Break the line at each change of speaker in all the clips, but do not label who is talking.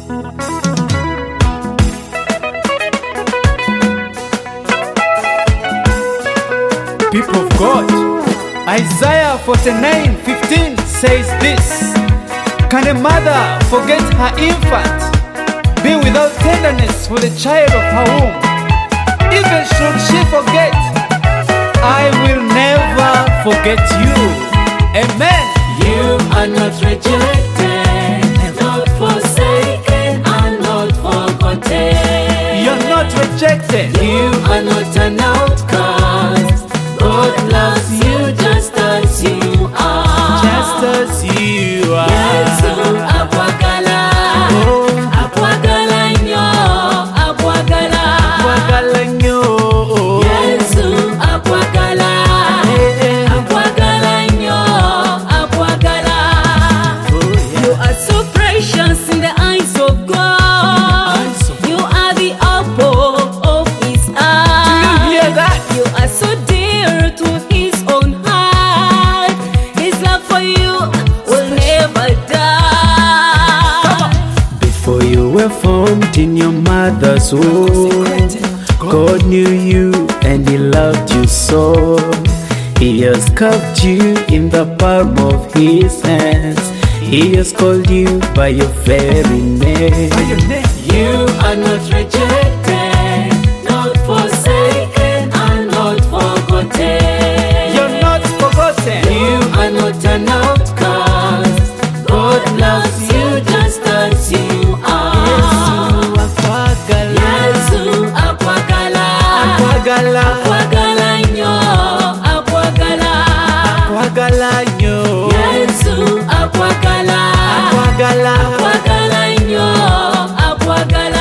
People of God, Isaiah 49:15 says this: Can a mother forget her infant, being without tenderness for the child of her womb? Even should she forget, I will never forget you. Amen.
You are not rejected, not forsaken, and not forgotten.
You're not rejected.
You are not an outcast. God loves you just as you are.
Just as you are.
Yesu akwagala, akwagala nyo, akwagala,
Akwagala nyo.
Yesu akwagala, akwagala nyo, akwagala. You are so precious in the eyes of God. You are the apple of His eye.
Do you hear that?
You are so dear to His own heart. His love for you will never die.
Before you were formed in your mother's womb, God knew you and He loved you so. He has carved you in the palm of His hands. He has called you by your very name.
You are not rejected, not forsaken, and not forgotten.
You're not forgotten.
You are not an outcast. God loves you just as you are.
Akwagala.
Yesu akwagala,
Akwagala.
akwagala nyo, akwagala.
Akwagala nyo.
Yesu akwagala,
Akwagala.
akwagala nyo, akwagala.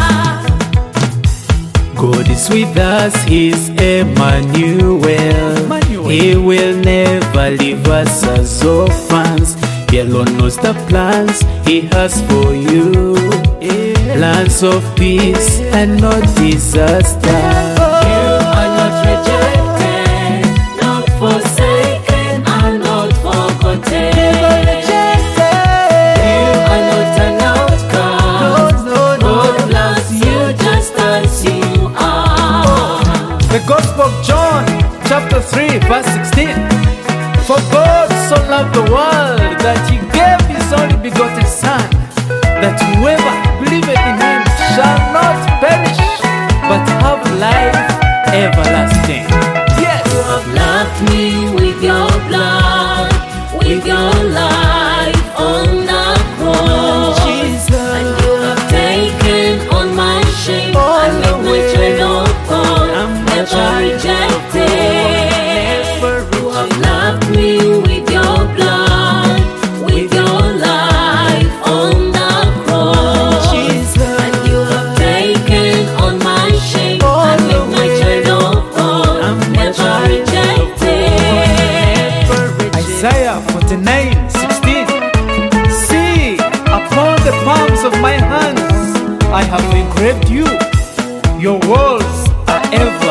God is with us, He's Emmanuel.
Emmanuel.
He will never leave us as orphans. He alone knows the plans He has for you. Plans of peace and not disaster.
You are not rejected, not forsaken, and not forgotten. You are not an outcast. God loves you just as you are.
The Gospel of John, chapter 3, verse 16. For God so loved the world that He gave His only begotten Son, that whoever believeth in Him shall not perish, but have life everlasting. Yes.
You have loved me with your blood, with your life on the cross. And you have taken on my shame and made my child of God never rejected. You have loved me with your blood, with your life on the cross. And you have taken on my shame and made my child of God never rejected.
Isaiah 49:16. See, upon the palms of my hands I have engraved you. Your walls are ever